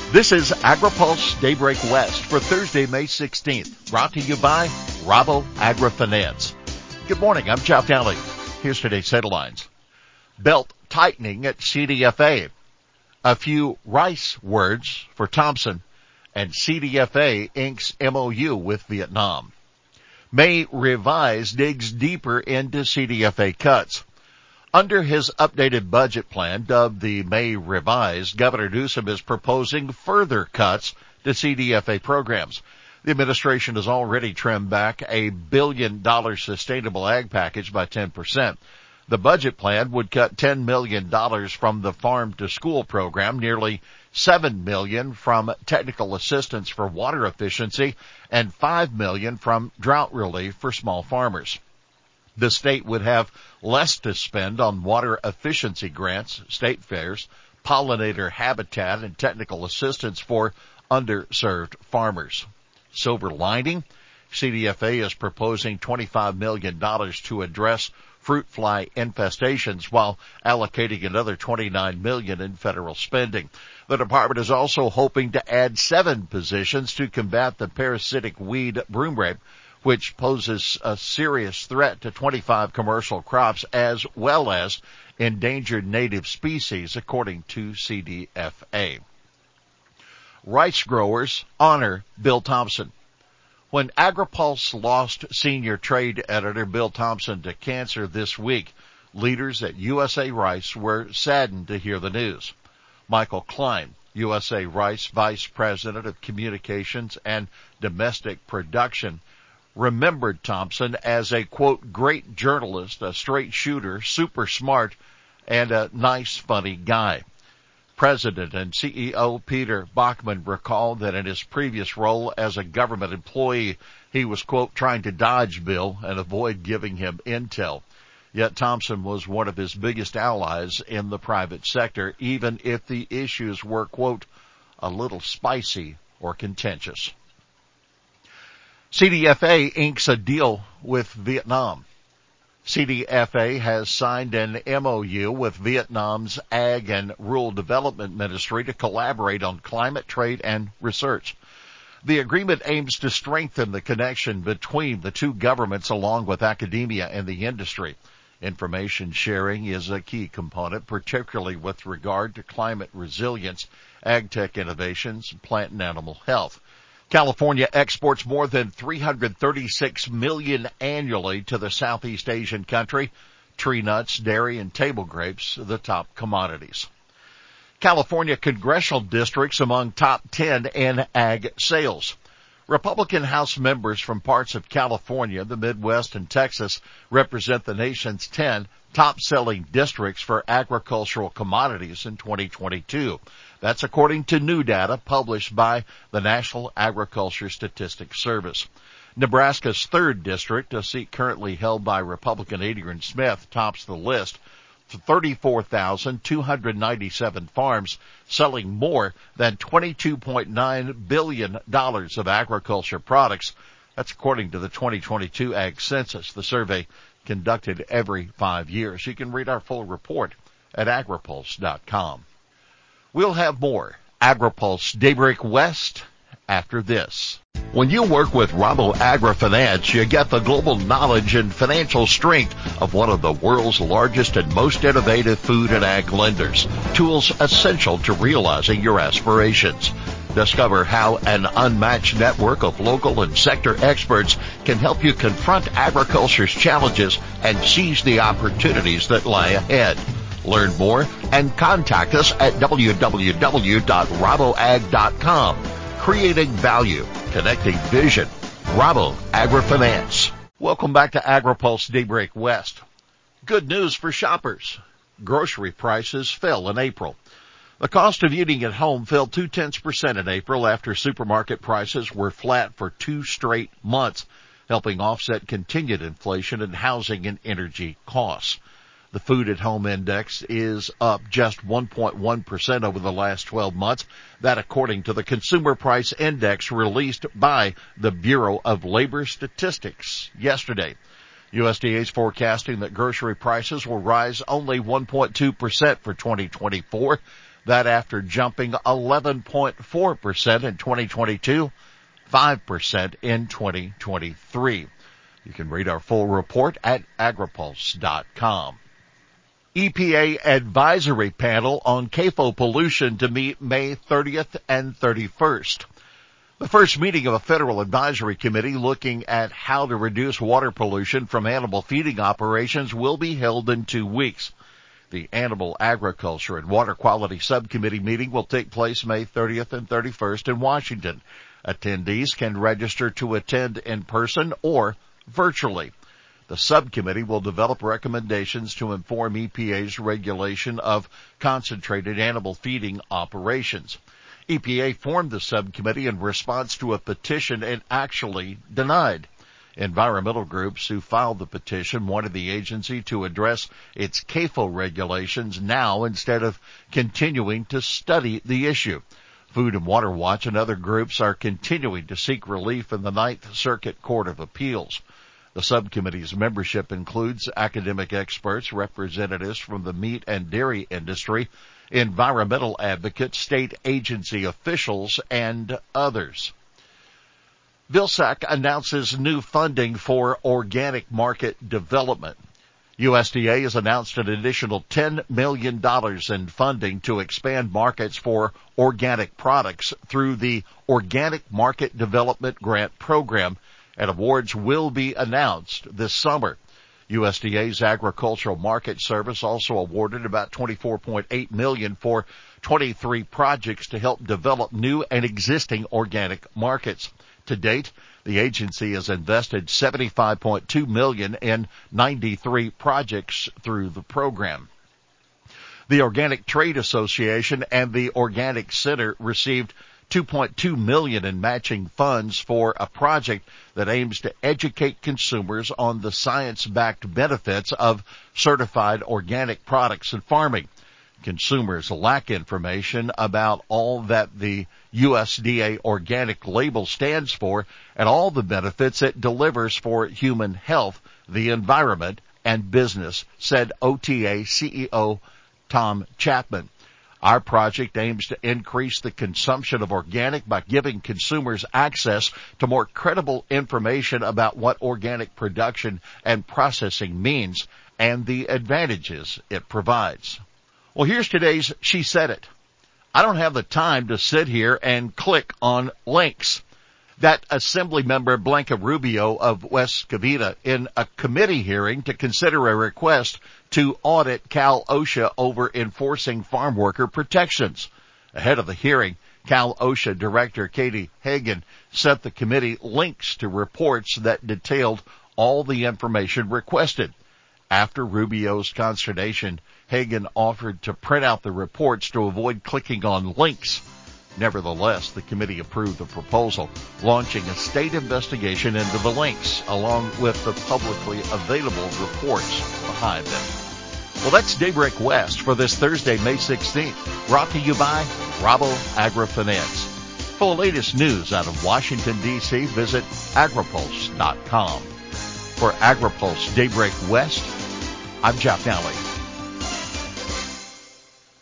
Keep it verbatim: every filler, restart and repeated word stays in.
This is AgriPulse Daybreak West for Thursday, May sixteenth, brought to you by Rabo AgriFinance. Good morning, I'm Jeff Daly. Here's today's headlines. Belt tightening at C D F A. A few rice words for Thompson, and C D F A inks M O U with Vietnam. May revise digs deeper into C D F A cuts. Under his updated budget plan, dubbed the May Revise, Governor Newsom is proposing further cuts to C D F A programs. The administration has already trimmed back a billion dollar sustainable ag package by ten percent. The budget plan would cut ten million dollars from the Farm to School program, nearly seven million dollars from technical assistance for water efficiency, and five million dollars from drought relief for small farmers. The state would have less to spend on water efficiency grants, state fairs, pollinator habitat, and technical assistance for underserved farmers. Silver lining, C D F A is proposing twenty-five million dollars to address fruit fly infestations while allocating another twenty-nine million dollars in federal spending. The department is also hoping to add seven positions to combat the parasitic weed broomrape, which poses a serious threat to twenty-five commercial crops as well as endangered native species, according to C D F A. Rice growers honor Bill Thompson. When AgriPulse lost senior trade editor Bill Thompson to cancer this week, leaders at U S A Rice were saddened to hear the news. Michael Klein, U S A Rice Vice President of Communications and Domestic Production, remembered Thompson as a, quote, great journalist, a straight shooter, super smart, and a nice, funny guy. President and C E O Peter Bachman recalled that in his previous role as a government employee, he was, quote, trying to dodge Bill and avoid giving him intel. Yet Thompson was one of his biggest allies in the private sector, even if the issues were, quote, a little spicy or contentious. C D F A inks a deal with Vietnam. C D F A has signed an M O U with Vietnam's Ag and Rural Development Ministry to collaborate on climate trade and research. The agreement aims to strengthen the connection between the two governments along with academia and the industry. Information sharing is a key component, particularly with regard to climate resilience, ag tech innovations, plant and animal health. California exports more than three hundred thirty-six million dollars annually to the Southeast Asian country. Tree nuts, dairy, and table grapes, the top commodities. California congressional districts among top ten in ag sales. Republican House members from parts of California, the Midwest, and Texas represent the nation's ten top-selling districts for agricultural commodities in twenty twenty-two. That's according to new data published by the National Agriculture Statistics Service. Nebraska's third district, a seat currently held by Republican Adrian Smith, tops the list for thirty-four thousand two hundred ninety-seven farms, selling more than twenty-two point nine billion dollars of agriculture products. That's according to the twenty twenty-two Ag Census, the survey conducted every five years. You can read our full report at agripulse dot com. We'll have more AgriPulse Daybreak West after this. When you work with Rabo AgriFinance, you get the global knowledge and financial strength of one of the world's largest and most innovative food and ag lenders. Tools essential to realizing your aspirations. Discover how an unmatched network of local and sector experts can help you confront agriculture's challenges and seize the opportunities that lie ahead. Learn more and contact us at w w w dot rabo ag dot com. Creating value, connecting vision. Rabo AgriFinance. Welcome back to AgriPulse Daybreak West. Good news for shoppers. Grocery prices fell in April. The cost of eating at home fell two-tenths percent in April after supermarket prices were flat for two straight months, helping offset continued inflation in housing and energy costs. The Food at Home Index is up just one point one percent over the last twelve months. That according to the Consumer Price Index released by the Bureau of Labor Statistics yesterday. U S D A is forecasting that grocery prices will rise only one point two percent for twenty twenty-four. That after jumping eleven point four percent in twenty twenty-two, five percent in twenty twenty-three. You can read our full report at agripulse dot com. E P A Advisory Panel on C A F O pollution to meet May thirtieth and thirty-first. The first meeting of a federal advisory committee looking at how to reduce water pollution from animal feeding operations will be held in two weeks. The Animal Agriculture and Water Quality Subcommittee meeting will take place May thirtieth and thirty-first in Washington. Attendees can register to attend in person or virtually. The subcommittee will develop recommendations to inform E P A's regulation of concentrated animal feeding operations. E P A formed the subcommittee in response to a petition and actually denied. Environmental groups who filed the petition wanted the agency to address its C A F O regulations now instead of continuing to study the issue. Food and Water Watch and other groups are continuing to seek relief in the Ninth Circuit Court of Appeals. The subcommittee's membership includes academic experts, representatives from the meat and dairy industry, environmental advocates, state agency officials, and others. Vilsack announces new funding for organic market development. U S D A has announced an additional ten million dollars in funding to expand markets for organic products through the Organic Market Development Grant Program, and awards will be announced this summer. U S D A's Agricultural Market Service also awarded about twenty-four point eight million dollars for twenty-three projects to help develop new and existing organic markets. To date, the agency has invested seventy-five point two million dollars in ninety-three projects through the program. The Organic Trade Association and the Organic Center received two point two million dollars in matching funds for a project that aims to educate consumers on the science-backed benefits of certified organic products in farming. Consumers lack information about all that the U S D A organic label stands for and all the benefits it delivers for human health, the environment, and business, said O T A C E O Tom Chapman. Our project aims to increase the consumption of organic by giving consumers access to more credible information about what organic production and processing means and the advantages it provides. Well, here's today's She Said It. I don't have the time to sit here and click on links. That Assembly member Blanca Rubio of West Covina in a committee hearing to consider a request to audit Cal OSHA over enforcing farm worker protections. Ahead of the hearing, Cal OSHA Director Katie Hagan sent the committee links to reports that detailed all the information requested. After Rubio's consternation, Hagan offered to print out the reports to avoid clicking on links. Nevertheless, the committee approved the proposal, launching a state investigation into the links, along with the publicly available reports behind them. Well, that's Daybreak West for this Thursday, May sixteenth, brought to you by Rabo AgriFinance. For the latest news out of Washington, D C, visit agripulse dot com. For AgriPulse Daybreak West, I'm Jeff Nally.